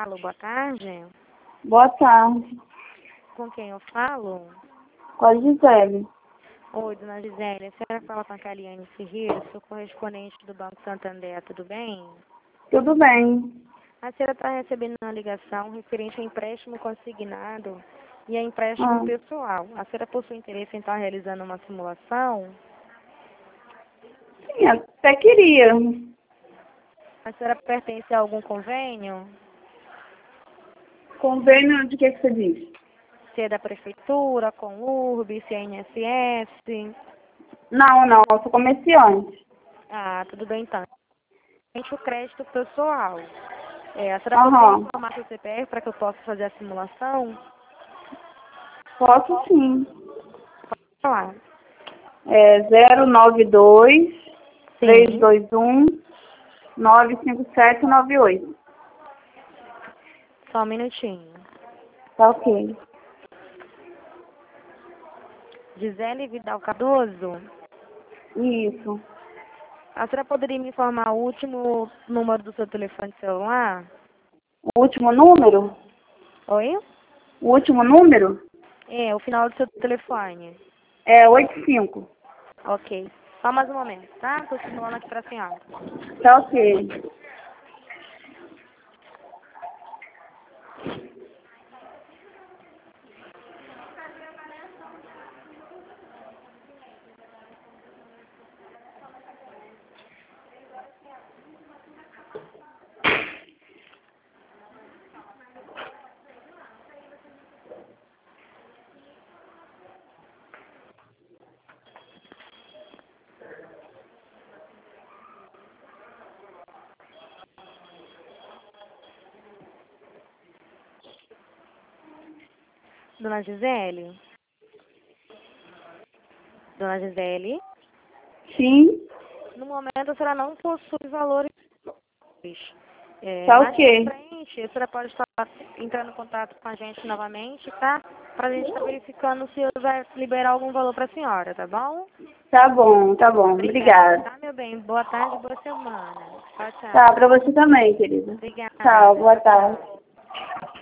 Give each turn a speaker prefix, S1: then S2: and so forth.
S1: Alô, boa tarde.
S2: Boa tarde.
S1: Com quem eu falo?
S2: Com a Gisele.
S1: Oi, dona Gisele. A senhora fala com a Caliane Ferreira, sou correspondente do Banco Santander, tudo bem?
S2: Tudo bem?
S1: A senhora está recebendo uma ligação referente a empréstimo consignado e a empréstimo pessoal. A senhora possui interesse em estar realizando uma simulação?
S2: Sim, até queria.
S1: A senhora pertence a algum convênio?
S2: Convênio de que você diz?
S1: Se é da prefeitura, com URB, se é INSS?
S2: Não, eu sou comerciante.
S1: Ah, tudo bem então. O crédito pessoal. A senhora poderia informar seu CPF para que eu possa fazer a simulação?
S2: Posso sim.
S1: Pode falar.
S2: É 092
S1: Sim.
S2: 321 95798.
S1: Só um minutinho.
S2: Tá ok.
S1: Gisele Vidal Cardoso?
S2: Isso.
S1: A senhora poderia me informar o último número do seu telefone celular?
S2: O último número?
S1: Oi?
S2: O último número?
S1: O final do seu telefone.
S2: É 85.
S1: Ok. Só mais um momento, tá? Estou simulando aqui para a senhora.
S2: Tá ok.
S1: Dona Gisele? Dona Gisele?
S2: Sim.
S1: No momento, a senhora não possui valores.
S2: Tá
S1: Mais
S2: ok.
S1: pra frente, a senhora pode estar entrando em contato com a gente novamente, tá? Pra gente estar verificando se eu vai liberar algum valor pra senhora, tá bom?
S2: Tá bom.
S1: Obrigada,
S2: Obrigada.
S1: tá, meu bem? Boa tarde, boa semana. Tchau,
S2: Tá,
S1: tchau.
S2: pra você também, querida.
S1: Obrigada.
S2: Tchau, boa
S1: Tchau,
S2: tarde.
S1: tchau.